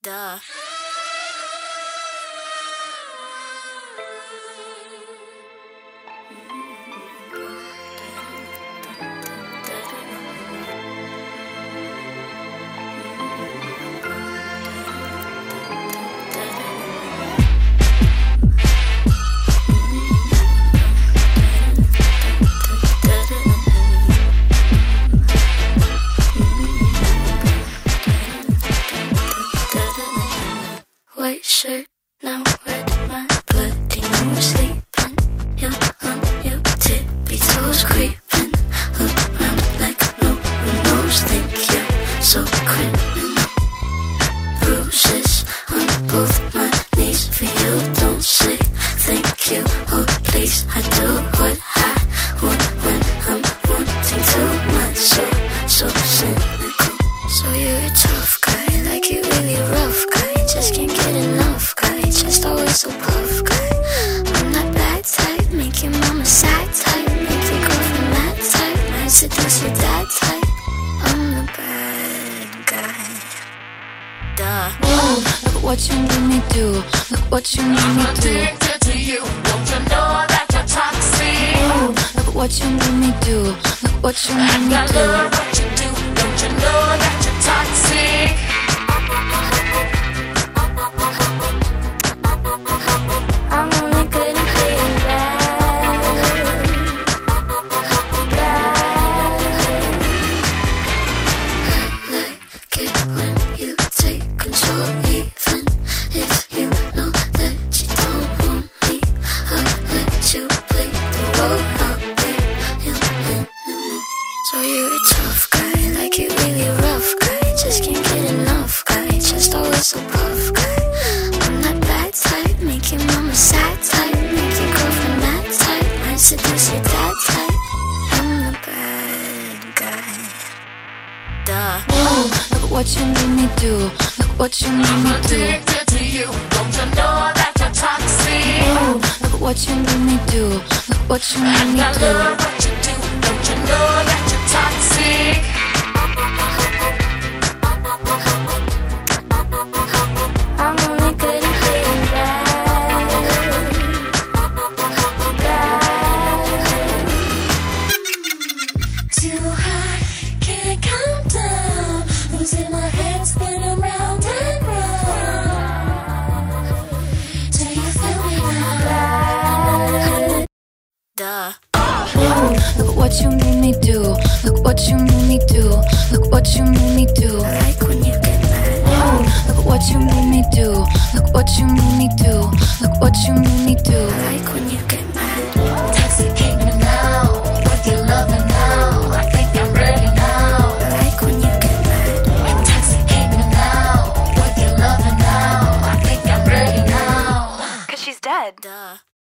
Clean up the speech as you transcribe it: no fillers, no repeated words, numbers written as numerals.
Duh. White shirt, now red, my bloody nose sleeping. You're on your tippy toes creeping around like no one knows. Think you're so criminal. Bruises on both my knees for you. Don't say thank you, oh please. I do what I want when I'm wanting too much. So cynical. So you're a tough guy, like you really rough guy. Just can't get enough guy, just always so puff guy. I'm that bad type, make your mama sad type, make your girlfriend mad type, might seduce your dad type. I'm the bad guy. Duh. Ooh, look what you made me do. Look what you made me do. Addicted to you, don't you know that you're toxic? Ooh, look what you made me do. Look what you made me I do. love what you do, don't you know that you're toxic? I'm only good at being bad. Like it when you take control, even if you know that you don't want me. I'll let you play the role, I'll be your enemy. So you're a tough guy, like you really rough guy. Just can't get enough guy, just always so puff guy. I'm that bad type, make your mama sad type, make your girlfriend mad type, might seduce your dad type. I'm the bad guy. Duh. Ooh, look what you made me do. Look what you made me do. Addicted to you, don't you know that you're toxic? Ooh, look what you made me do. Look what you made me I do. love what you do, don't you know that you're toxic? I'm only good at being bad. Too high, can't calm down. Losing my head, spinning round and round. Do you feel me now? Duh. Ooh, look what you made me do. Look what you made me do. Look what you made me do. I like when you get mad. Ooh, look what you made me do. Look what you made me do. Look what you made me do. I like when you get mad. Intoxicate me now. With your loving now. I think I'm ready now. I like when you get mad. Intoxicate me now. With your loving now. I think I'm ready now. 'Cause she's dead. Duh.